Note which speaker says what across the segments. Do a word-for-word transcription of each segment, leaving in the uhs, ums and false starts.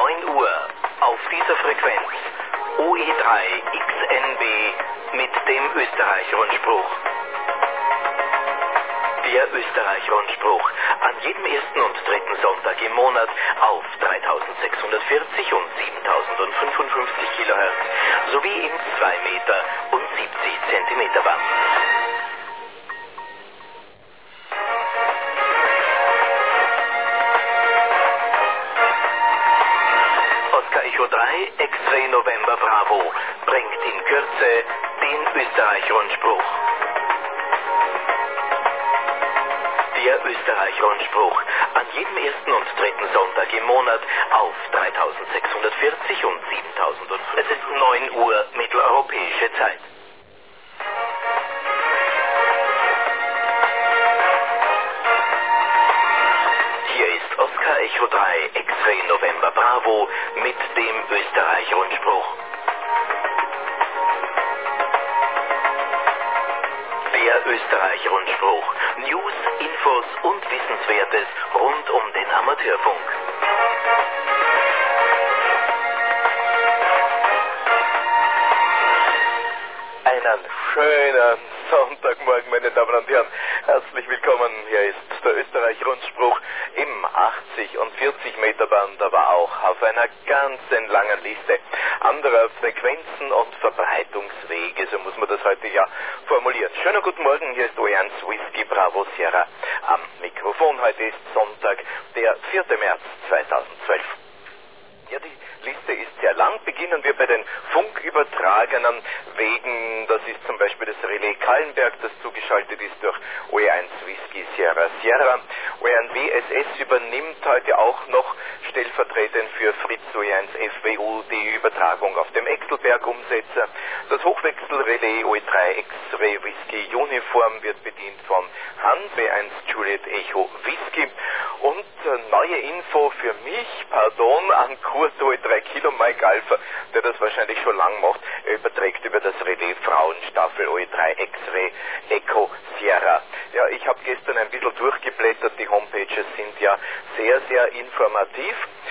Speaker 1: neun Uhr auf dieser Frequenz O E drei X N B mit dem Österreich-Rundspruch. Der Österreich-Rundspruch an jedem ersten und dritten Sonntag im Monat auf dreitausendsechshundertvierzig und siebentausendfünfundfünfzig Kilohertz sowie in zwei Meter und siebzig Zentimeter Band. Oscar Echo drei X-Ray November Bravo bringt in Kürze den Österreich-Rundspruch. Der Österreich-Rundspruch an jedem ersten und dritten Sonntag im Monat auf dreitausendsechshundertvierzig und siebentausendfünfhundert. Es ist neun Uhr mitteleuropäische Zeit. Hier ist Oscar Echo drei X-Ray November Bravo mit dem Österreich-Rundspruch. Der Österreich-Rundspruch. News, Infos und Wissenswertes rund um den Amateurfunk.
Speaker 2: Einen schönen Sonntagmorgen, meine Damen und Herren. Herzlich willkommen. Hier ist der Österreich-Rundspruch im achtzig und vierzig Meter Band, aber auch auf einer ganzen langen Liste anderer Frequenzen und Verbreitungswege, so muss man das heute ja formulieren. Schönen guten Morgen, hier ist O E eins Whisky Bravo Sierra am Mikrofon. Heute ist Sonntag, der vierte März zweitausendzwölf. Ja, die Liste ist sehr lang. Beginnen wir bei den Funkübertragenen Wegen. Das ist zum Beispiel das Relais Kallenberg, das zugeschaltet ist durch O E eins Whisky Sierra Sierra. O E eins W S S übernimmt heute auch noch stellvertretend für Fritz O E eins F W U die Übertragung auf dem Exelberg-Umsetzer. Das Hochwechselrelais O E drei X-Ray Whisky Uniform wird bedient von Hans W eins Juliet Echo Whisky. Und äh, neue Info für mich, pardon, an Kurt O E drei Kilo Mike Alpha, der das wahrscheinlich schon lang macht. Er überträgt über das Relais Frauenstaffel O E drei X-Ray Echo Sierra. Ja, ich habe gestern ein bisschen durchgeblättert, die Homepages sind ja sehr, sehr informativ.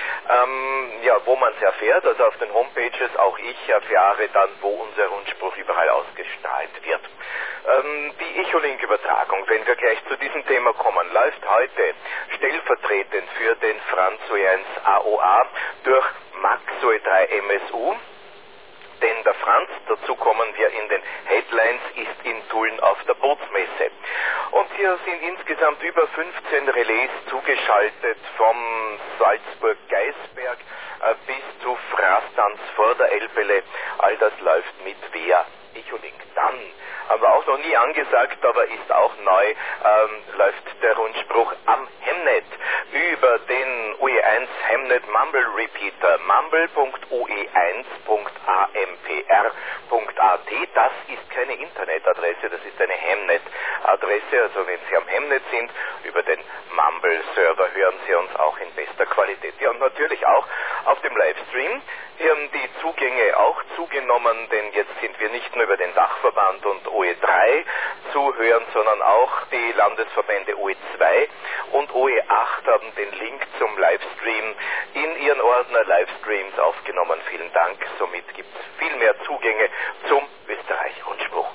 Speaker 2: Ähm, ja, wo man es erfährt, also auf den Homepages, auch ich erfahre dann, wo unser Rundspruch überall ausgestrahlt wird. Ähm, die Echolink-Übertragung, wenn wir gleich zu diesem Thema kommen, läuft heute stellvertretend für den Franz O E eins A O A durch Max O E drei M S U. Denn der Franz, dazu kommen wir in den Headlines, ist in Tulln auf der Bootsmesse. Und hier sind insgesamt über fünfzehn Relais zugeschaltet, vom Salzburg-Geisberg äh, bis zu Frastanz vor der Elbele. All das läuft mit via Echolink. Dann haben wir auch noch nie angesagt, aber ist auch neu, ähm, läuft der Rundspruch am Hemnet über den O E eins Hemnet Mumble Repeater, mumble punkt o e eins punkt a m p r punkt a t. Das ist keine Internetadresse, das ist eine Hemnet-Adresse, also wenn Sie am Hemnet sind, über den Mumble-Server hören Sie uns auch in bester Qualität. Ja, und natürlich auch auf dem Livestream. Hier haben die Zugänge auch zugenommen, denn jetzt sind wir nicht nur über den Dachverband und O E drei zu hören, sondern auch die Landesverbände O E zwei und O E acht haben den Link zum Livestream in ihren Ordner Livestreams aufgenommen. Vielen Dank. Somit gibt es viel mehr Zugänge zum Österreich-Rundspruch.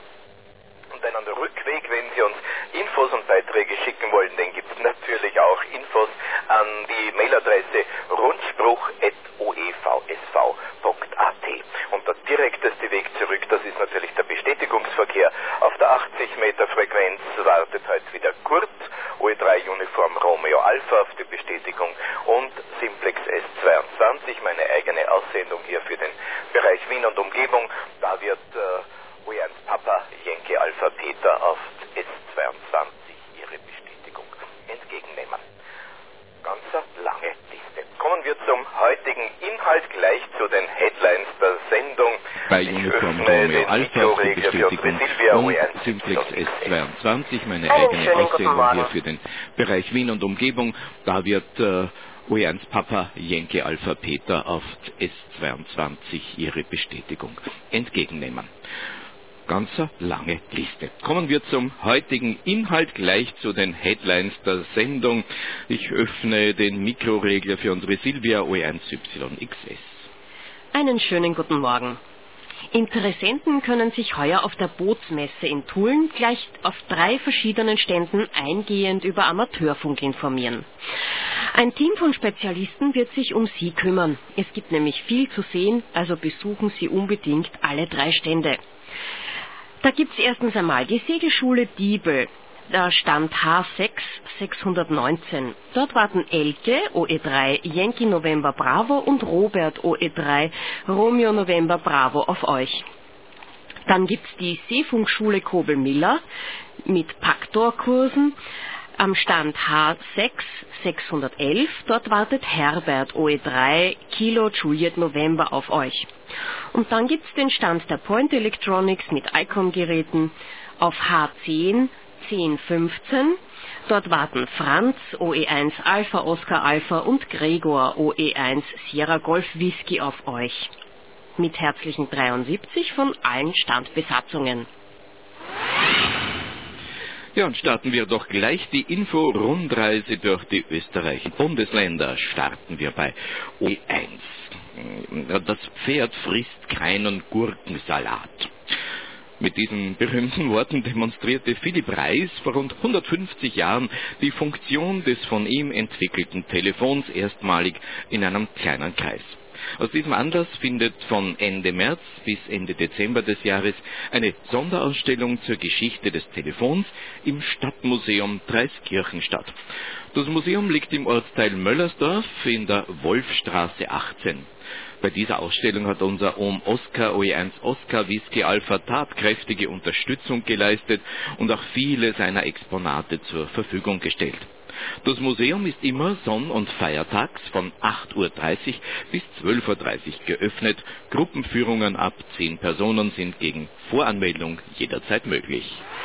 Speaker 2: Und einen Rückweg, wenn Sie uns Infos und Beiträge schicken wollen, dann gibt es natürlich auch Infos an die Mailadresse rundspruch at o e v s v punkt a t. Und der direkteste Weg zurück, das ist natürlich der Bestätigungsverkehr. Auf der achtzig Meter Frequenz wartet heute wieder Kurt, O E drei Uniform Romeo Alpha auf die Bestätigung und Simplex S zweiundzwanzig, meine eigene Aussendung hier für den Bereich Wien und Umgebung. Da wird äh, O E eins Papa Yankee Alpha Peter auf S zweiundzwanzig ihre Bestätigung entgegennehmen. Ganz eine lange Liste. Kommen wir zum heutigen Inhalt, gleich zu den Headlines der Sendung.
Speaker 3: Bei Uniform Romeo Alpha auf die Bestätigung und Simplex S zweiundzwanzig, meine eigene Aussendung hier für den Bereich Wien und Umgebung. Da wird äh, O E eins Papa Yankee Alpha Peter auf S zweiundzwanzig ihre Bestätigung entgegennehmen. Ganz eine lange Liste. Kommen wir zum heutigen Inhalt, gleich zu den Headlines der Sendung. Ich öffne den Mikroregler für unsere Silvia O E eins Y X S.
Speaker 4: Einen schönen guten Morgen. Interessenten können sich heuer auf der Bootsmesse in Tulln gleich auf drei verschiedenen Ständen eingehend über Amateurfunk informieren. Ein Team von Spezialisten wird sich um Sie kümmern. Es gibt nämlich viel zu sehen, also besuchen Sie unbedingt alle drei Stände. Da gibt es erstens einmal die Segelschule Diebel. Da Stand H sechs sechshundertneunzehn. Dort warten Elke, O E drei, Yankee November Bravo und Robert, O E drei, Romeo November Bravo auf euch. Dann gibt's die Seefunkschule Kobel-Miller mit Paktor-Kursen am Stand H sechs sechshundertelf. Dort wartet Herbert, O E drei, Kilo Juliet November auf euch. Und dann gibt's den Stand der Point Electronics mit I C O M-Geräten auf H zehn zehn fünfzehn. Dort warten Franz, O E eins Alpha Oscar Alpha und Gregor, O E eins Sierra Golf Whisky auf euch. Mit herzlichen dreiundsiebzig von allen Standbesatzungen.
Speaker 3: Ja, und starten wir doch gleich die Info-Rundreise durch die österreichischen Bundesländer. Starten wir bei O E eins. Das Pferd frisst keinen Gurkensalat. Mit diesen berühmten Worten demonstrierte Philipp Reis vor rund hundertfünfzig Jahren die Funktion des von ihm entwickelten Telefons erstmalig in einem kleinen Kreis. Aus diesem Anlass findet von Ende März bis Ende Dezember des Jahres eine Sonderausstellung zur Geschichte des Telefons im Stadtmuseum Dreiskirchen statt. Das Museum liegt im Ortsteil Möllersdorf in der Wolfstraße achtzehn. Bei dieser Ausstellung hat unser Ohm Oscar O E eins Oscar Whisky Alpha tatkräftige Unterstützung geleistet und auch viele seiner Exponate zur Verfügung gestellt. Das Museum ist immer sonn- und feiertags von acht Uhr dreißig bis zwölf Uhr dreißig geöffnet. Gruppenführungen ab zehn Personen sind gegen Voranmeldung jederzeit möglich.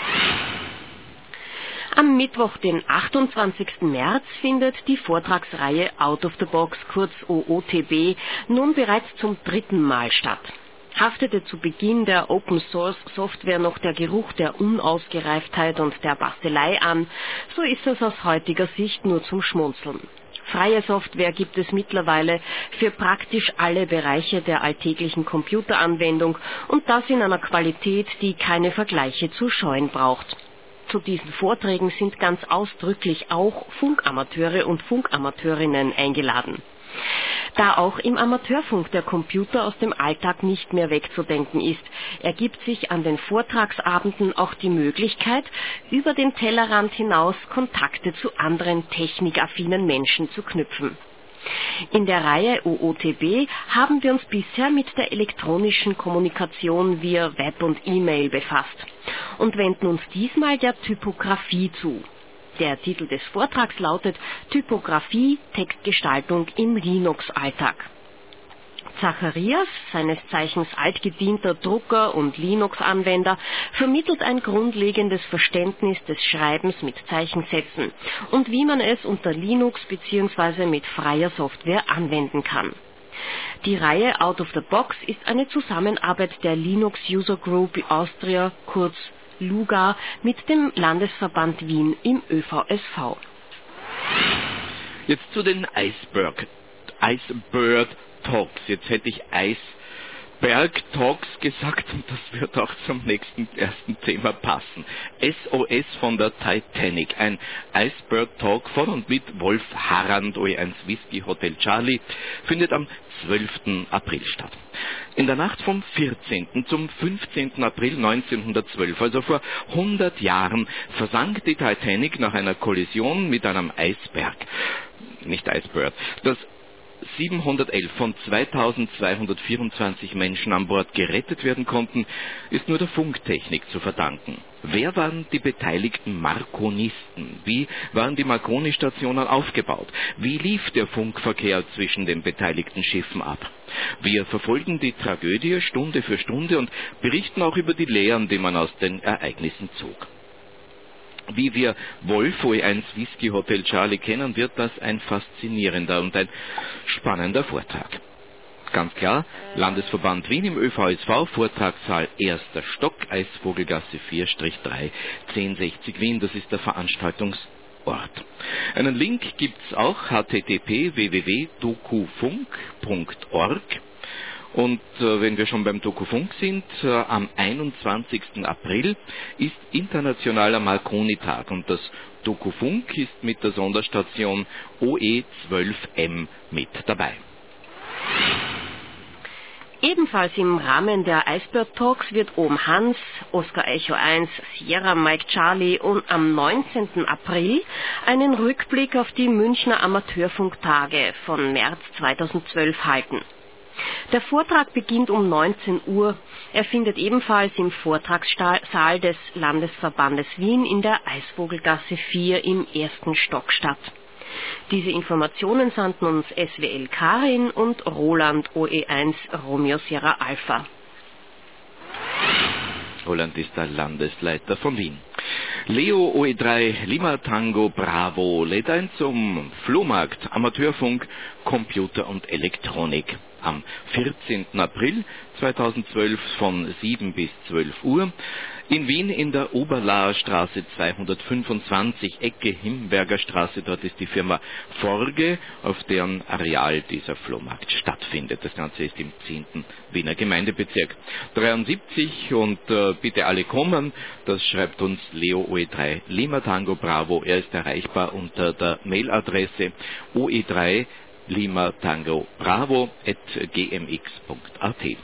Speaker 4: Am Mittwoch, den achtundzwanzigsten März, findet die Vortragsreihe Out of the Box, kurz O O T B, nun bereits zum dritten Mal statt. Haftete zu Beginn der Open-Source-Software noch der Geruch der Unausgereiftheit und der Bastelei an, so ist es aus heutiger Sicht nur zum Schmunzeln. Freie Software gibt es mittlerweile für praktisch alle Bereiche der alltäglichen Computeranwendung und das in einer Qualität, die keine Vergleiche zu scheuen braucht. Zu diesen Vorträgen sind ganz ausdrücklich auch Funkamateure und Funkamateurinnen eingeladen. Da auch im Amateurfunk der Computer aus dem Alltag nicht mehr wegzudenken ist, ergibt sich an den Vortragsabenden auch die Möglichkeit, über den Tellerrand hinaus Kontakte zu anderen technikaffinen Menschen zu knüpfen. In der Reihe O O T B haben wir uns bisher mit der elektronischen Kommunikation via Web und E-Mail befasst und wenden uns diesmal der Typografie zu. Der Titel des Vortrags lautet Typografie, Textgestaltung im Linux-Alltag. Zacharias, seines Zeichens altgedienter Drucker und Linux-Anwender, vermittelt ein grundlegendes Verständnis des Schreibens mit Zeichensätzen und wie man es unter Linux bzw. mit freier Software anwenden kann. Die Reihe Out of the Box ist eine Zusammenarbeit der Linux User Group Austria, kurz LUGA, mit dem Landesverband Wien im Ö V S V.
Speaker 3: Jetzt zu den Iceberg, Icebird Talks. Jetzt hätte ich Eisberg Talks gesagt und das wird auch zum nächsten ersten Thema passen. S O S von der Titanic. Ein Icebird Talk von und mit Wolf Harrand, O E eins Whisky Hotel Charlie, findet am zwölften April statt. In der Nacht vom vierzehnten zum fünfzehnten April neunzehnhundertzwölf, also vor hundert Jahren, versank die Titanic nach einer Kollision mit einem Eisberg. Nicht Icebird. Das siebenhundertelf von zweitausendzweihundertvierundzwanzig Menschen an Bord gerettet werden konnten, ist nur der Funktechnik zu verdanken. Wer waren die beteiligten Markonisten? Wie waren die Marconi-Stationen aufgebaut? Wie lief der Funkverkehr zwischen den beteiligten Schiffen ab? Wir verfolgen die Tragödie Stunde für Stunde und berichten auch über die Lehren, die man aus den Ereignissen zog. Wie wir Wolf O E eins Whisky Hotel Charlie kennen, wird das ein faszinierender und ein spannender Vortrag. Ganz klar, Landesverband Wien im Ö V S V, Vortragssaal erster Stock, Eisvogelgasse vier drei, zehn sechzig Wien, das ist der Veranstaltungsort. Einen Link gibt's auch, h t t p punkt w w w punkt dokufunk punkt org. Und äh, wenn wir schon beim Dokufunk sind, äh, am einundzwanzigsten April ist Internationaler Marconi-Tag und das Dokufunk ist mit der Sonderstation O E zwölf M mit dabei.
Speaker 4: Ebenfalls im Rahmen der Eisbird Talks wird Ohm Hans, Oscar Echo eins, Sierra Mike Charlie und am neunzehnten April einen Rückblick auf die Münchner Amateurfunktage von März zweitausendzwölf halten. Der Vortrag beginnt um neunzehn Uhr. Er findet ebenfalls im Vortragssaal des Landesverbandes Wien in der Eisvogelgasse vier im ersten Stock statt. Diese Informationen sandten uns S W L Karin und Roland O E eins Romeo Sierra Alpha.
Speaker 3: Roland ist der Landesleiter von Wien. Leo O E drei Lima Tango Bravo lädt ein zum Flohmarkt Amateurfunk, Computer und Elektronik am vierzehnten April zweitausendzwölf von sieben bis zwölf Uhr in Wien in der Oberlaer Straße zweihundertfünfundzwanzig, Ecke Himberger Straße. Dort ist die Firma Forge, auf deren Areal dieser Flohmarkt stattfindet. Das Ganze ist im zehnten Wiener Gemeindebezirk dreiundsiebzig und äh, bitte alle kommen. Das schreibt uns Leo O E drei Lima Tango Bravo. Er ist erreichbar unter der Mailadresse O E drei Lima Tango Bravo at g m x punkt a t.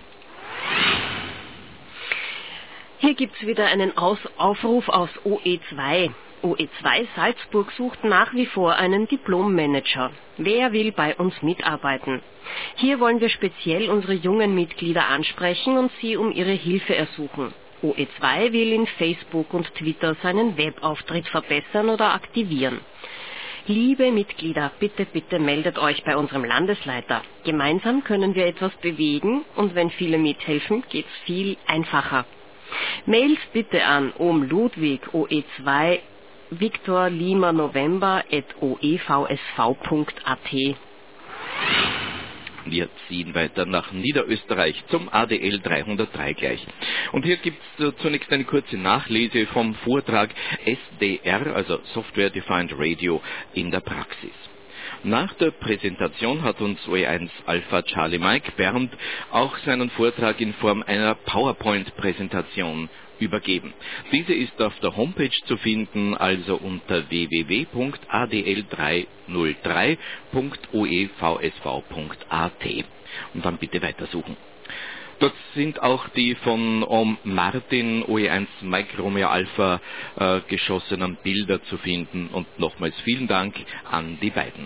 Speaker 4: Hier gibt's wieder einen Aus Aufruf aus O E zwei. O E zwei Salzburg sucht nach wie vor einen Diplommanager. Wer will bei uns mitarbeiten? Hier wollen wir speziell unsere jungen Mitglieder ansprechen und sie um ihre Hilfe ersuchen. O E zwei will in Facebook und Twitter seinen Webauftritt verbessern oder aktivieren. Liebe Mitglieder, bitte, bitte meldet euch bei unserem Landesleiter. Gemeinsam können wir etwas bewegen und wenn viele mithelfen, geht's viel einfacher. Mails bitte an Ohm Ludwig O E zwei Victor Lima November at o e v s v punkt a t.
Speaker 3: Wir ziehen weiter nach Niederösterreich zum A D L dreihundertdrei gleich. Und hier gibt es zunächst eine kurze Nachlese vom Vortrag S D R, also Software Defined Radio, in der Praxis. Nach der Präsentation hat uns O E eins Alpha Charlie Mike Bernd auch seinen Vortrag in Form einer PowerPoint-Präsentation übergeben. Diese ist auf der Homepage zu finden, also unter w w w punkt a d l dreihundertdrei punkt o e v s v punkt a t und dann bitte weitersuchen. Dort sind auch die von Ohm Martin O E eins Mike Romeo Alpha äh, geschossenen Bilder zu finden und nochmals vielen Dank an die beiden.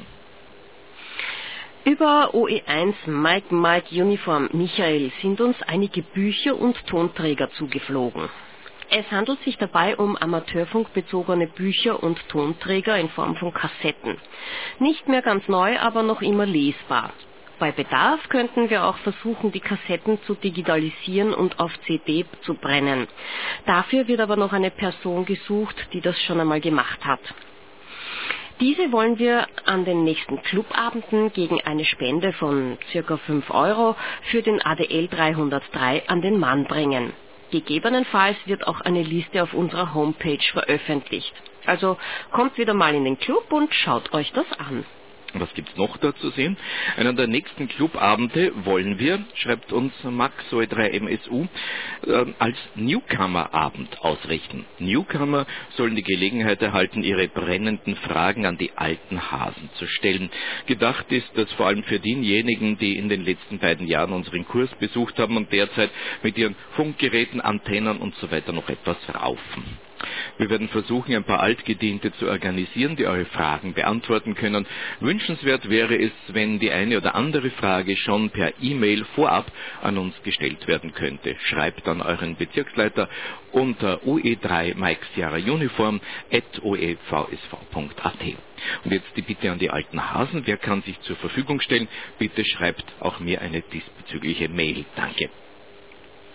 Speaker 4: Über O E eins Mike Mike Uniform Michael sind uns einige Bücher und Tonträger zugeflogen. Es handelt sich dabei um amateurfunkbezogene Bücher und Tonträger in Form von Kassetten. Nicht mehr ganz neu, aber noch immer lesbar. Bei Bedarf könnten wir auch versuchen, die Kassetten zu digitalisieren und auf C D zu brennen. Dafür wird aber noch eine Person gesucht, die das schon einmal gemacht hat. Diese wollen wir an den nächsten Clubabenden gegen eine Spende von circa fünf Euro für den A D L dreihundertdrei an den Mann bringen. Gegebenenfalls wird auch eine Liste auf unserer Homepage veröffentlicht. Also kommt wieder mal in den Club und schaut euch das an.
Speaker 3: Was gibt's noch da zu sehen? Einen der nächsten Clubabende wollen wir, schreibt uns Max O E drei M S U, äh, als Newcomer-Abend ausrichten. Newcomer sollen die Gelegenheit erhalten, ihre brennenden Fragen an die alten Hasen zu stellen. Gedacht ist das vor allem für diejenigen, die in den letzten beiden Jahren unseren Kurs besucht haben und derzeit mit ihren Funkgeräten, Antennen und so weiter noch etwas raufen. Wir werden versuchen, ein paar Altgediente zu organisieren, die eure Fragen beantworten können. Wünschenswert wäre es, wenn die eine oder andere Frage schon per E-Mail vorab an uns gestellt werden könnte. Schreibt an euren Bezirksleiter unter O E drei Mike Sierra Uniform at o e v s v punkt a t. Und jetzt die Bitte an die alten Hasen. Wer kann sich zur Verfügung stellen? Bitte schreibt auch mir eine diesbezügliche Mail. Danke.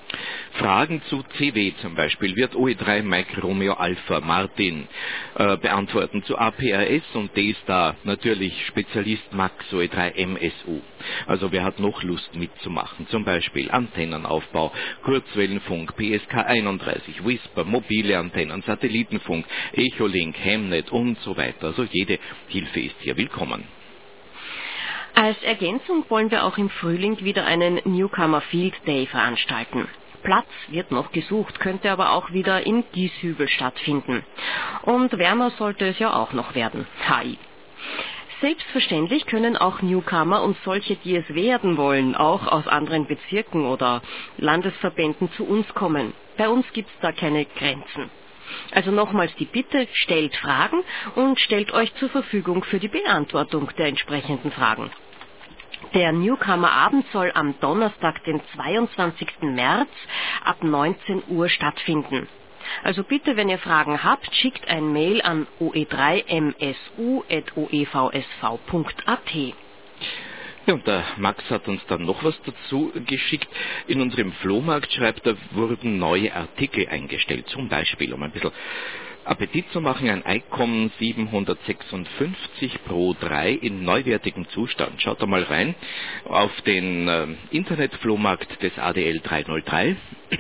Speaker 3: Fragen zu C W zum Beispiel wird O E drei Mike Romeo Alpha Martin äh, beantworten, zu A P R S und D-Star natürlich Spezialist Max O E drei M S U. Also wer hat noch Lust mitzumachen? Zum Beispiel Antennenaufbau, Kurzwellenfunk, P S K einunddreißig, Whisper, mobile Antennen, Satellitenfunk, Echolink, Hemnet und so weiter. Also jede Hilfe ist hier willkommen.
Speaker 4: Als Ergänzung wollen wir auch im Frühling wieder einen Newcomer Field Day veranstalten. Platz wird noch gesucht, könnte aber auch wieder in Gieshübel stattfinden. Und wärmer sollte es ja auch noch werden. Hi. Selbstverständlich können auch Newcomer und solche, die es werden wollen, auch aus anderen Bezirken oder Landesverbänden zu uns kommen. Bei uns gibt es da keine Grenzen. Also nochmals die Bitte, stellt Fragen und stellt euch zur Verfügung für die Beantwortung der entsprechenden Fragen. Der Newcomer-Abend soll am Donnerstag, den zweiundzwanzigsten März ab neunzehn Uhr stattfinden. Also bitte, wenn ihr Fragen habt, schickt ein Mail an o e drei m s u at o e v s v punkt a t.
Speaker 3: Ja, und der Max hat uns dann noch was dazu geschickt. In unserem Flohmarkt, schreibt er, wurden neue Artikel eingestellt. Zum Beispiel, um ein bisschen Appetit zu machen, ein ICOM siebenhundertsechsundfünfzig Pro drei in neuwertigem Zustand. Schaut da mal rein auf den äh, Internetflohmarkt des A D L dreihundertdrei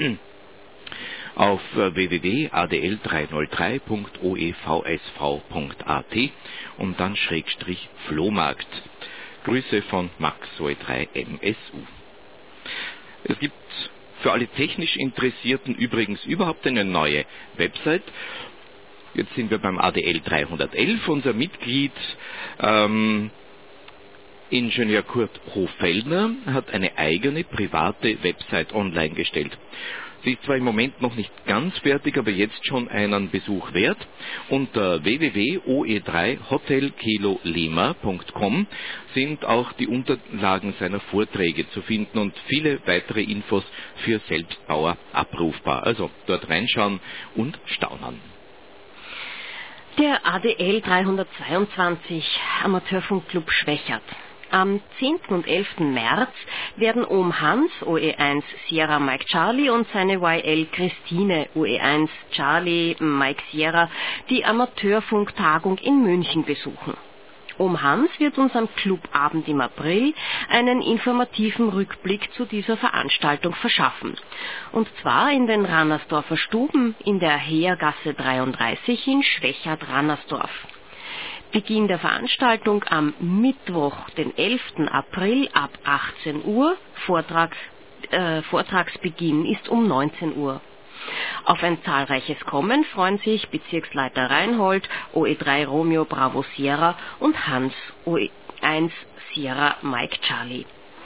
Speaker 3: auf äh, w w w punkt a d l dreihundertdrei punkt o e v s v punkt a t und dann Schrägstrich Flohmarkt. Grüße von Max O E drei M S U. Es gibt für alle technisch Interessierten übrigens überhaupt eine neue Website. Jetzt sind wir beim A D L dreihundertelf. Unser Mitglied ähm, Ingenieur Kurt Hofellner hat eine eigene private Website online gestellt. Sie ist zwar im Moment noch nicht ganz fertig, aber jetzt schon einen Besuch wert. Unter w w w punkt o e drei hotel kilo lima punkt com sind auch die Unterlagen seiner Vorträge zu finden und viele weitere Infos für Selbstbauer abrufbar. Also dort reinschauen und staunen.
Speaker 4: Der A D L dreihundertzweiundzwanzig Amateurfunkclub Schwächert. Am zehnten und elften März werden Ohm Hans, O E eins Sierra Mike Charlie, und seine Y L Christine, O E eins Charlie Mike Sierra, die Amateurfunktagung in München besuchen. Ohm Hans wird uns am Clubabend im April einen informativen Rückblick zu dieser Veranstaltung verschaffen. Und zwar in den Rannersdorfer Stuben in der Heergasse dreiunddreißig in Schwächert-Rannersdorf. Beginn der Veranstaltung am Mittwoch, den elften April ab achtzehn Uhr. Vortrag, äh, Vortragsbeginn ist um neunzehn Uhr. Auf ein zahlreiches Kommen freuen sich Bezirksleiter Reinhold, O E drei Romeo Bravo Sierra und Hans, O E eins Sierra Mike Charlie.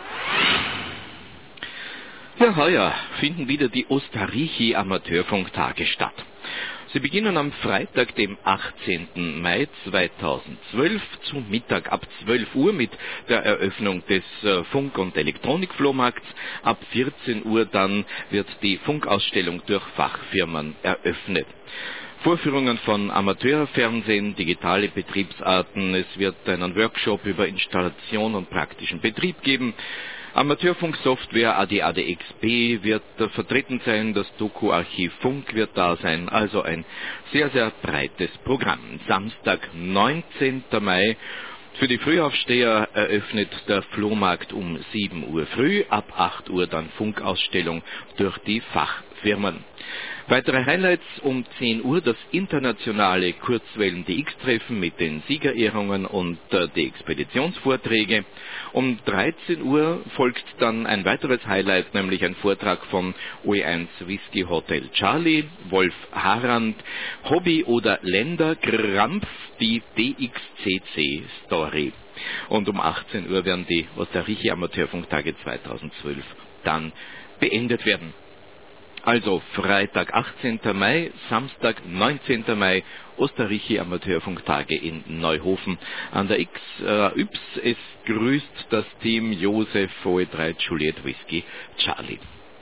Speaker 3: Ja, heuer finden wieder die Osterrichi Amateurfunktage statt. Sie beginnen am Freitag, dem achtzehnten Mai zweitausendzwölf, zum Mittag ab zwölf Uhr mit der Eröffnung des Funk- und Elektronikflohmarkts. Ab vierzehn Uhr dann wird die Funkausstellung durch Fachfirmen eröffnet. Vorführungen von Amateurfernsehen, digitale Betriebsarten, es wird einen Workshop über Installation und praktischen Betrieb geben. Amateurfunksoftware A D A D X B wird äh, vertreten sein, das Doku-Archiv Funk wird da sein, also ein sehr, sehr breites Programm. Samstag, neunzehnten Mai, für die Frühaufsteher eröffnet der Flohmarkt um sieben Uhr früh, ab acht Uhr dann Funkausstellung durch die Fachfirmen. Weitere Highlights um zehn Uhr das internationale Kurzwellen-D X-Treffen mit den Siegerehrungen und äh, die Expeditionsvorträge. Um dreizehn Uhr folgt dann ein weiteres Highlight, nämlich ein Vortrag von O E eins Whisky Hotel Charlie, Wolf Harand, Hobby oder Länderkrampf, die D X C C-Story. Und um achtzehn Uhr werden die Osterrichi Amateurfunktage zweitausendzwölf dann beendet werden. Also Freitag, achtzehnten Mai, Samstag, neunzehnten Mai, Osterrichi Amateurfunktage in Neuhofen an der X. Äh, Yps, es grüßt das Team Josef O E drei Juliet Whisky Charlie.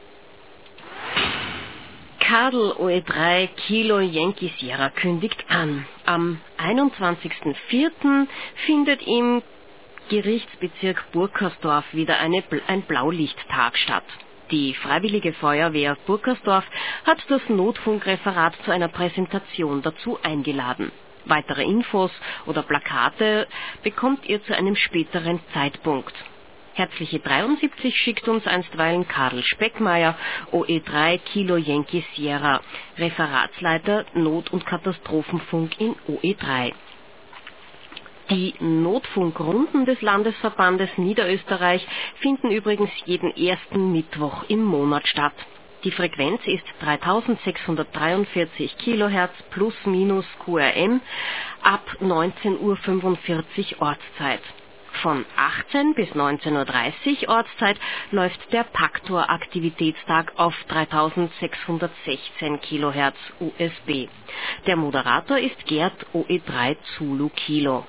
Speaker 4: Kadel O E drei Kilo Yankee Sierra kündigt an. Am einundzwanzigsten vierten findet im Gerichtsbezirk Burkersdorf wieder eine, ein Blaulichttag statt. Die Freiwillige Feuerwehr Burkersdorf hat das Notfunkreferat zu einer Präsentation dazu eingeladen. Weitere Infos oder Plakate bekommt ihr zu einem späteren Zeitpunkt. Herzliche dreiundsiebzig schickt uns einstweilen Karl Speckmeier, O E drei Kilo Yankee Sierra, Referatsleiter Not- und Katastrophenfunk in O E drei. Die Notfunkrunden des Landesverbandes Niederösterreich finden übrigens jeden ersten Mittwoch im Monat statt. Die Frequenz ist dreitausendsechshundertdreiundvierzig Kilohertz plus minus Q R M ab neunzehn Uhr fünfundvierzig Ortszeit. Von achtzehn bis neunzehn Uhr dreißig Ortszeit läuft der Paktor-Aktivitätstag auf dreitausendsechshundertsechzehn Kilohertz U S B. Der Moderator ist Gerd O E drei Zulu Kilo.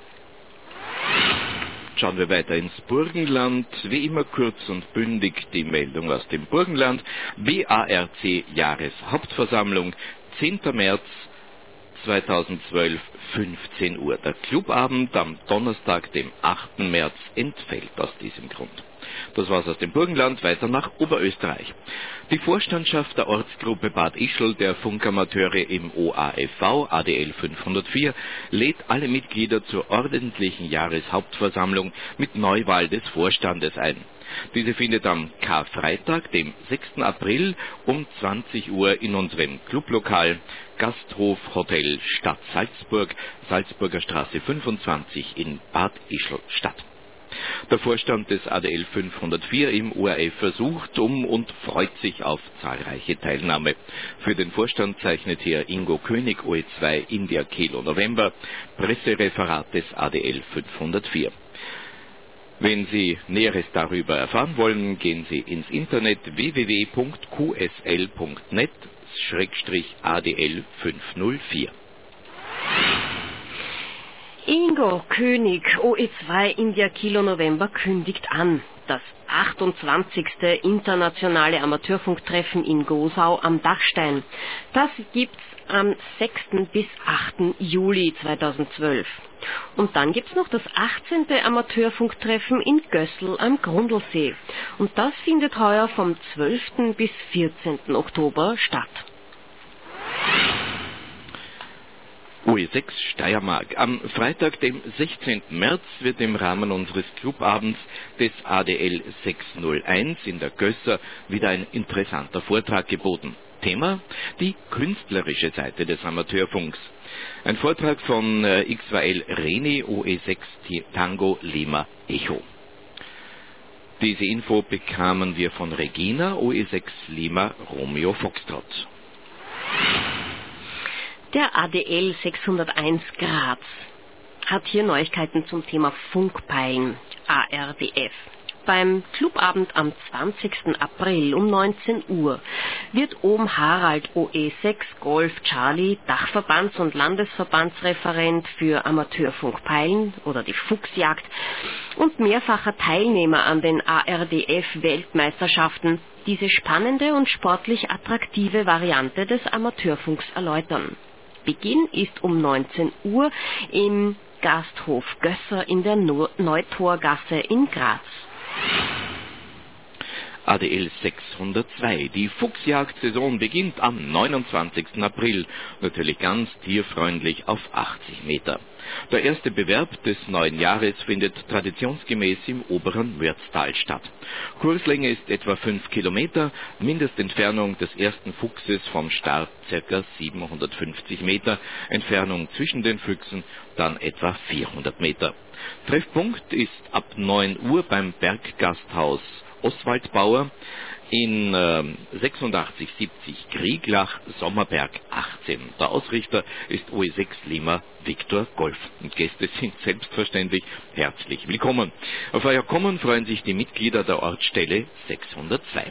Speaker 3: Schauen wir weiter ins Burgenland. Wie immer kurz und bündig die Meldung aus dem Burgenland. B A R C Jahreshauptversammlung, zehnten März zweitausendzwölf, fünfzehn Uhr. Der Clubabend am Donnerstag, dem achten März, entfällt aus diesem Grund. Das war's aus dem Burgenland, weiter nach Oberösterreich. Die Vorstandschaft der Ortsgruppe Bad Ischl der Funkamateure im O A F V A D L fünfhundertvier lädt alle Mitglieder zur ordentlichen Jahreshauptversammlung mit Neuwahl des Vorstandes ein. Diese findet am Karfreitag, dem sechsten April um zwanzig Uhr in unserem Clublokal Gasthof Hotel Stadt Salzburg, Salzburger Straße fünfundzwanzig in Bad Ischl statt. Der Vorstand des A D L fünfhundertvier im O R F versucht um und freut sich auf zahlreiche Teilnahme. Für den Vorstand zeichnet hier Ingo König, O E zwei India Kilo November, Pressereferat des A D L fünfhundertvier. Wenn Sie Näheres darüber erfahren wollen, gehen Sie ins Internet w w w punkt q s l punkt net Schrägstrich A D L fünfhundertvier.
Speaker 4: Ingo König, O E zwei India Kilo November, kündigt an. Das achtundzwanzigste internationale Amateurfunktreffen in Gosau am Dachstein. Das gibt's am sechsten bis achten Juli zweitausendzwölf. Und dann gibt's noch das achtzehnte Amateurfunktreffen in Gößl am Grundlsee. Und das findet heuer vom zwölften bis vierzehnten Oktober statt.
Speaker 3: O E sechs Steiermark. Am Freitag, dem sechzehnten März, wird im Rahmen unseres Clubabends des A D L sechshunderteins in der Gösser wieder ein interessanter Vortrag geboten. Thema: die künstlerische Seite des Amateurfunks. Ein Vortrag von äh, X V L Reni, O E sechs Tango Lima Echo. Diese Info bekamen wir von Regina, O E sechs Lima Romeo Foxtrot.
Speaker 4: Der A D L sechshunderteins Graz hat hier Neuigkeiten zum Thema Funkpeilen, A R D F. Beim Clubabend am zwanzigsten April um neunzehn Uhr wird Ohm Harald, O E sechs Golf Charlie, Dachverbands- und Landesverbandsreferent für Amateurfunkpeilen oder die Fuchsjagd und mehrfacher Teilnehmer an den A R D F-Weltmeisterschaften diese spannende und sportlich attraktive Variante des Amateurfunks erläutern. Beginn ist um neunzehn Uhr im Gasthof Gösser in der Neutorgasse in Graz.
Speaker 3: A D L sechshundertzwei. Die Fuchsjagdsaison beginnt am neunundzwanzigsten April, natürlich ganz tierfreundlich auf achtzig Meter. Der erste Bewerb des neuen Jahres findet traditionsgemäß im oberen Mürztal statt. Kurslänge ist etwa fünf Kilometer, Mindestentfernung des ersten Fuchses vom Start ca. siebenhundertfünfzig Meter, Entfernung zwischen den Füchsen dann etwa vierhundert Meter. Treffpunkt ist ab neun Uhr beim Berggasthaus Oswaldbauer in äh, sechsundachtzig siebzig Krieglach, Sommerberg achtzehn. Der Ausrichter ist O E sechs Lima Victor Golf. Und Gäste sind selbstverständlich herzlich willkommen. Auf euer Kommen freuen sich die Mitglieder der Ortsstelle sechshundertzwei.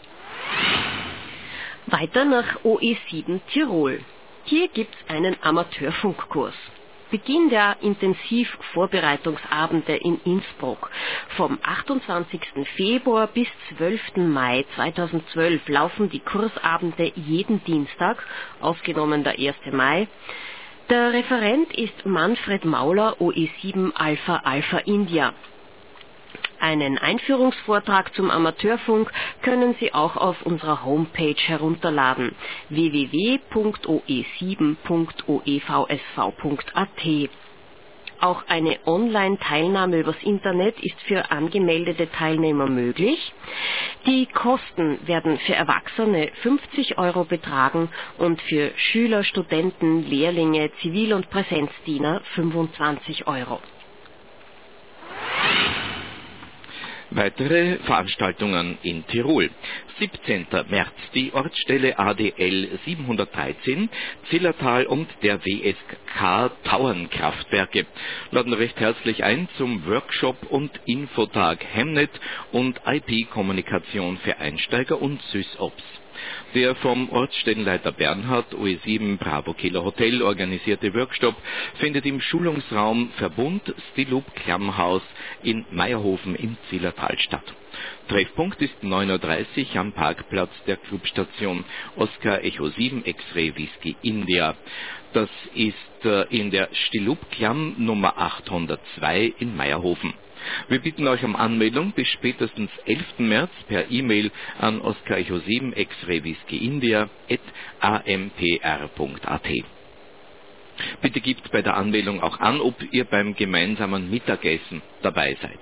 Speaker 4: Weiter nach O E sieben Tirol. Hier gibt's einen Amateurfunkkurs. Beginn der Intensivvorbereitungsabende in Innsbruck. Vom achtundzwanzigsten Februar bis zwölften Mai zweitausendzwölf laufen die Kursabende jeden Dienstag, ausgenommen der erste Mai. Der Referent ist Manfred Mauler, O E sieben Alpha Alpha India. Einen Einführungsvortrag zum Amateurfunk können Sie auch auf unserer Homepage herunterladen: w w w punkt o e sieben punkt o e v s v punkt a t. Auch eine Online-Teilnahme übers Internet ist für angemeldete Teilnehmer möglich. Die Kosten werden für Erwachsene fünfzig Euro betragen und für Schüler, Studenten, Lehrlinge, Zivil- und Präsenzdiener fünfundzwanzig Euro.
Speaker 3: Weitere Veranstaltungen in Tirol. siebzehnten März die Ortsstelle A D L siebenhundertdreizehn, Zillertal und der W S K Tauernkraftwerke laden recht herzlich ein zum Workshop und Infotag Hemnet und I P-Kommunikation für Einsteiger und SysOps. Der vom Ortsstellenleiter Bernhard O E sieben Bravo Kilo Hotel organisierte Workshop findet im Schulungsraum Verbund Stilup Klammhaus in Meierhofen im Zillertal statt. Treffpunkt ist neun Uhr dreißig am Parkplatz der Clubstation Oscar Echo sieben X-Ray Whisky India. Das ist äh, in der Stilup Klamm Nummer achthundertzwei in Meierhofen. Wir bitten euch um Anmeldung bis spätestens elften März per E-Mail an Oscar Echo sieben X-Ray Whisky India at a m p r punkt a t. Bitte gebt bei der Anmeldung auch an, ob ihr beim gemeinsamen Mittagessen dabei seid.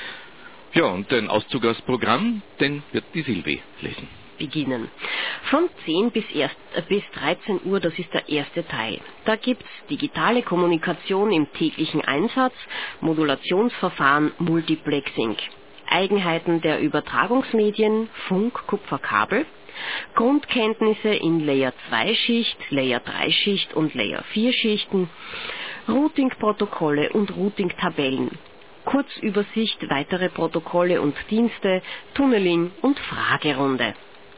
Speaker 3: Ja, und den Auszug aus Programm, den wird die Silvi lesen.
Speaker 4: Beginnen. Von zehn bis, erst, äh, bis dreizehn Uhr, das ist der erste Teil. Da gibt's digitale Kommunikation im täglichen Einsatz, Modulationsverfahren, Multiplexing, Eigenheiten der Übertragungsmedien, Funk, Kupfer, Kabel, Grundkenntnisse in Layer zwei Schicht, Layer drei Schicht und Layer vier Schichten, Routing-Protokolle und Routing-Tabellen, Kurzübersicht, weitere Protokolle und Dienste, Tunneling und Fragerunde.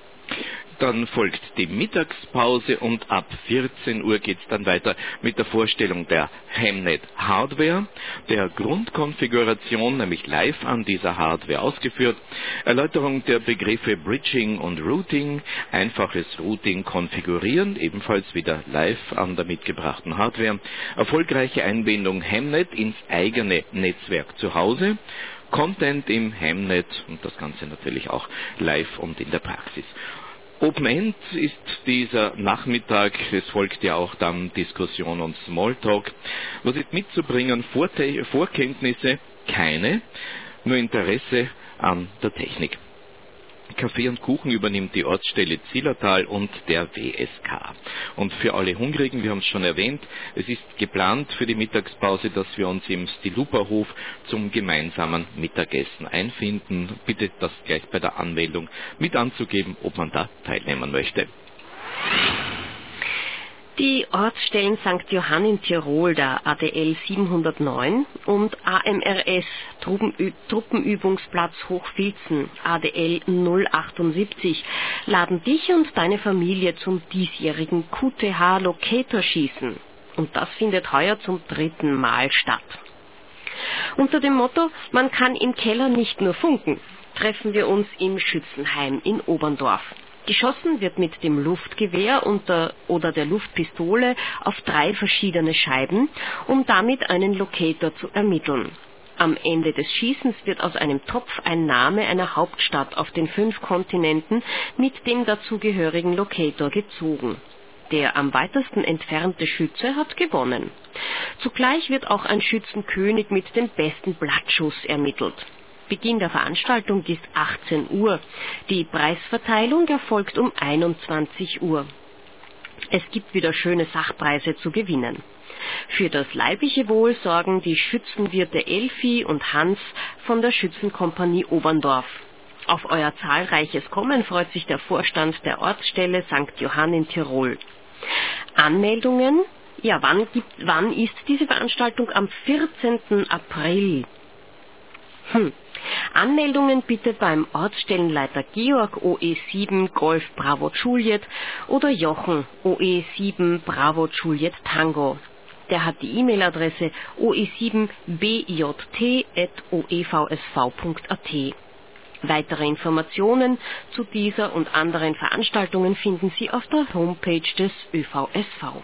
Speaker 3: Dann folgt die Mittagspause und ab vierzehn Uhr geht es dann weiter mit der Vorstellung der Hemnet Hardware, der Grundkonfiguration, nämlich live an dieser Hardware ausgeführt, Erläuterung der Begriffe Bridging und Routing, einfaches Routing konfigurieren, ebenfalls wieder live an der mitgebrachten Hardware, erfolgreiche Einbindung Hemnet ins eigene Netzwerk zu Hause, Content im Hemnet und das Ganze natürlich auch live und in der Praxis. Open End ist dieser Nachmittag, es folgt ja auch dann Diskussion und Smalltalk. Was ist mitzubringen? Vorte- Vorkenntnisse? Keine, nur Interesse an der Technik. Kaffee und Kuchen übernimmt die Ortsstelle Zillertal und der W S K. Und für alle Hungrigen, wir haben es schon erwähnt, es ist geplant für die Mittagspause, dass wir uns im Stiluperhof zum gemeinsamen Mittagessen einfinden. Bitte das gleich bei der Anmeldung mit anzugeben, ob man da teilnehmen möchte.
Speaker 4: Die Ortsstellen Sankt Johann in Tirol, der A D L siebenhundertneun und A M R S Truppenü- Truppenübungsplatz Hochfilzen A D L null achtundsiebzig laden dich und deine Familie zum diesjährigen Q T H Locator Schießen. Und das findet heuer zum dritten Mal statt. Unter dem Motto, man kann im Keller nicht nur funken, treffen wir uns im Schützenheim in Oberndorf. Geschossen wird mit dem Luftgewehr und der, oder der Luftpistole auf drei verschiedene Scheiben, um damit einen Locator zu ermitteln. Am Ende des Schießens wird aus einem Topf ein Name einer Hauptstadt auf den fünf Kontinenten mit dem dazugehörigen Locator gezogen. Der am weitesten entfernte Schütze hat gewonnen. Zugleich wird auch ein Schützenkönig mit dem besten Blattschuss ermittelt. Beginn der Veranstaltung ist achtzehn Uhr. Die Preisverteilung erfolgt um einundzwanzig Uhr. Es gibt wieder schöne Sachpreise zu gewinnen. Für das leibliche Wohl sorgen die Schützenwirte Elfi und Hans von der Schützenkompanie Oberndorf. Auf euer zahlreiches Kommen freut sich der Vorstand der Ortsstelle Sankt Johann in Tirol. Anmeldungen? Ja, wann, gibt, wann ist diese Veranstaltung? Am vierzehnten April. Hm. Anmeldungen bitte beim Ortsstellenleiter Georg O E sieben Golf Bravo Juliet oder Jochen O E sieben Bravo Juliet Tango. Der hat die E-Mail-Adresse o e sieben b j t at o e v s v punkt a t. Weitere Informationen zu dieser und anderen Veranstaltungen finden Sie auf der Homepage des Ö V S V.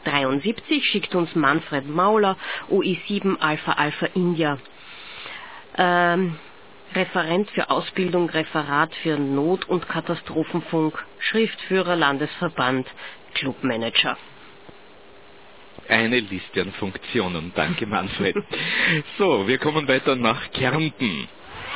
Speaker 4: dreiundsiebzig schickt uns Manfred Mauler O E sieben Alpha Alpha India. Ähm, Referent für Ausbildung, Referat für Not- und Katastrophenfunk, Schriftführer, Landesverband, Clubmanager.
Speaker 3: Eine Liste an Funktionen. Danke, Manfred. So, wir kommen weiter nach Kärnten.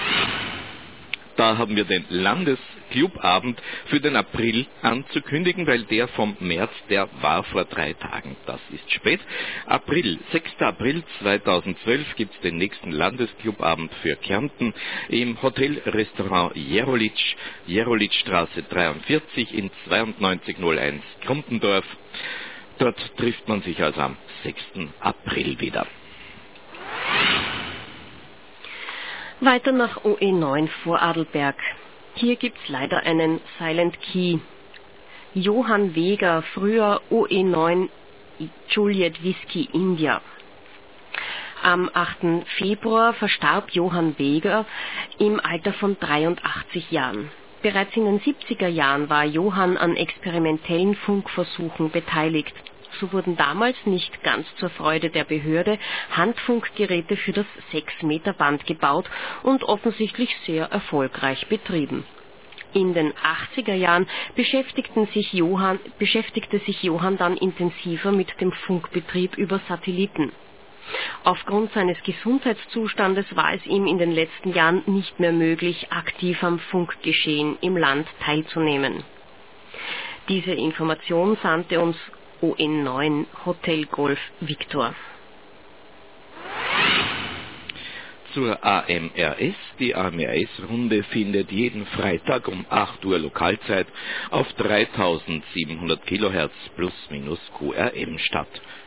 Speaker 3: Da haben wir den Landesclubabend für den April anzukündigen, weil der vom März, der war vor drei Tagen. Das ist spät. April, sechster April zweitausendzwölf gibt es den nächsten Landesclubabend für Kärnten im Hotel-Restaurant Jerolitsch, Jerolitzstraße dreiundvierzig in zweiundneunzig null eins Krumpendorf. Dort trifft man sich also am sechsten April wieder.
Speaker 4: Weiter nach O E neun Vorarlberg. Hier gibt's leider einen Silent Key. Johann Weger, früher O E neun Juliet Whisky India. Am achten Februar verstarb Johann Weger im Alter von dreiundachtzig Jahren. Bereits in den siebziger Jahren war Johann an experimentellen Funkversuchen beteiligt. So wurden damals nicht ganz zur Freude der Behörde Handfunkgeräte für das sechs Meter Band gebaut und offensichtlich sehr erfolgreich betrieben. In den achtziger Jahren beschäftigten sich Johann, beschäftigte sich Johann dann intensiver mit dem Funkbetrieb über Satelliten. Aufgrund seines Gesundheitszustandes war es ihm in den letzten Jahren nicht mehr möglich, aktiv am Funkgeschehen im Land teilzunehmen. Diese Information sandte uns O E neun Hotel Golf Victor.
Speaker 3: Zur A M R S. Die A M R S-Runde findet jeden Freitag um acht Uhr Lokalzeit auf dreitausendsiebenhundert Kilohertz plus minus Q R M statt.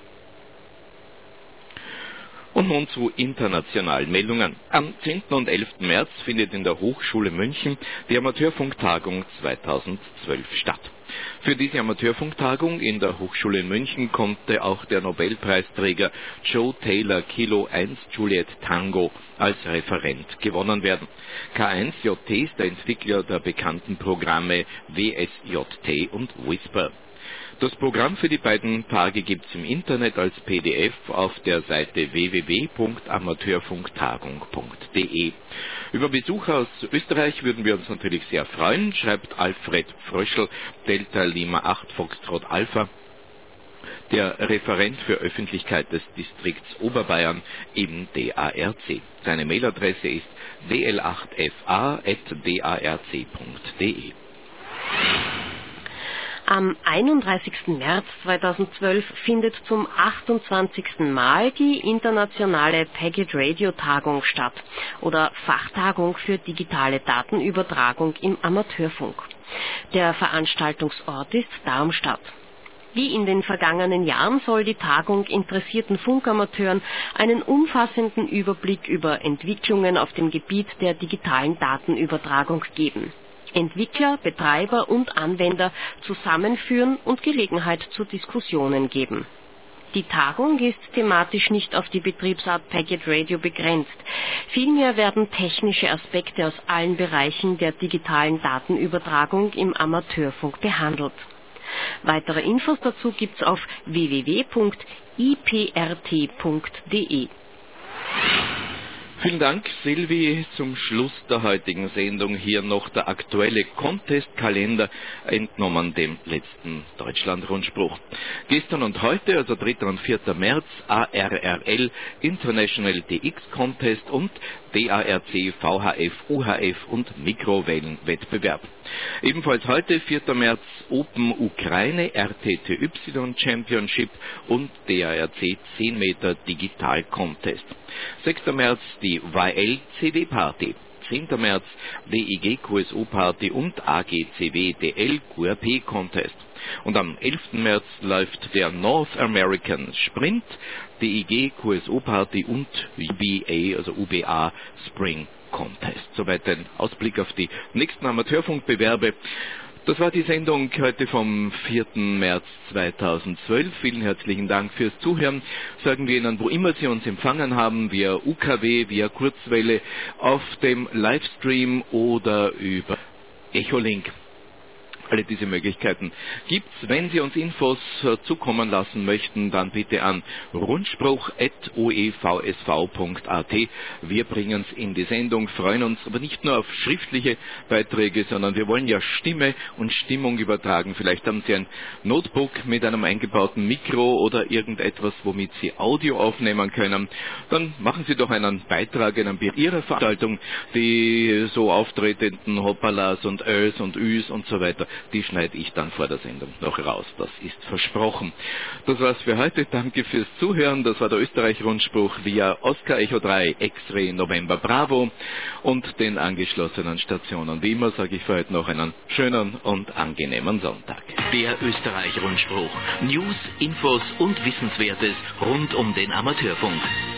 Speaker 3: Und nun zu internationalen Meldungen. Am zehnten und elften März findet in der Hochschule München die Amateurfunktagung zweitausendzwölf statt. Für diese Amateurfunktagung in der Hochschule in München konnte auch der Nobelpreisträger Joe Taylor Kilo eins Juliet Tango als Referent gewonnen werden. K eins J T ist der Entwickler der bekannten Programme W S J T und Whisper. Das Programm für die beiden Tage gibt es im Internet als P D F auf der Seite w w w punkt amateurfunktagung punkt d e. Über Besucher aus Österreich würden wir uns natürlich sehr freuen, schreibt Alfred Fröschel, Delta Lima acht Foxtrot Alpha, der Referent für Öffentlichkeit des Distrikts Oberbayern im D A R C. Seine Mailadresse ist d l acht f a at d a r c punkt d e.
Speaker 4: Am einunddreißigsten März zweitausendzwölf findet zum achtundzwanzigsten Mal die internationale Packet Radio Tagung statt oder Fachtagung für digitale Datenübertragung im Amateurfunk. Der Veranstaltungsort ist Darmstadt. Wie in den vergangenen Jahren soll die Tagung interessierten Funkamateuren einen umfassenden Überblick über Entwicklungen auf dem Gebiet der digitalen Datenübertragung geben. Entwickler, Betreiber und Anwender zusammenführen und Gelegenheit zu Diskussionen geben. Die Tagung ist thematisch nicht auf die Betriebsart Packet Radio begrenzt. Vielmehr werden technische Aspekte aus allen Bereichen der digitalen Datenübertragung im Amateurfunk behandelt. Weitere Infos dazu gibt's auf w w w punkt i p r t punkt d e.
Speaker 3: Vielen Dank, Silvi. Zum Schluss der heutigen Sendung hier noch der aktuelle Contest-Kalender, entnommen dem letzten Deutschland-Rundspruch. Gestern und heute, also dritter und vierter März, A R R L International D X Contest und D A R C V H F, U H F und Mikrowellenwettbewerb. Ebenfalls heute, vierter März, Open Ukraine R T T Y Championship und D A R C zehn Meter Digital Contest. sechster März, die Y L C D Party. zehnter März, D I G Q S O Party und A G C W D L Q R P Contest. Und am elften März läuft der North American Sprint, D I G Q S O Party und U B A, also U B A Spring Contest. Soweit ein Ausblick auf die nächsten Amateurfunkbewerbe. Das war die Sendung heute vom vierten März zweitausendzwölf. Vielen herzlichen Dank fürs Zuhören. Sagen wir Ihnen, wo immer Sie uns empfangen haben, via U K W, via Kurzwelle, auf dem Livestream oder über Echolink. Alle diese Möglichkeiten gibt's. Wenn Sie uns Infos äh, zukommen lassen möchten, dann bitte an rundspruch at o e v s v punkt a t. Wir bringen es in die Sendung, freuen uns aber nicht nur auf schriftliche Beiträge, sondern wir wollen ja Stimme und Stimmung übertragen. Vielleicht haben Sie ein Notebook mit einem eingebauten Mikro oder irgendetwas, womit Sie Audio aufnehmen können. Dann machen Sie doch einen Beitrag in Ihrer Veranstaltung. Die so auftretenden Hoppalas und Ös und Üs und so weiter, die schneide ich dann vor der Sendung noch raus. Das ist versprochen. Das war's für heute. Danke fürs Zuhören. Das war der Österreich-Rundspruch via Oscar Echo drei, X-Ray November Bravo und den angeschlossenen Stationen. Wie immer sage ich für heute noch einen schönen und angenehmen Sonntag.
Speaker 1: Der Österreich-Rundspruch. News, Infos und Wissenswertes rund um den Amateurfunk.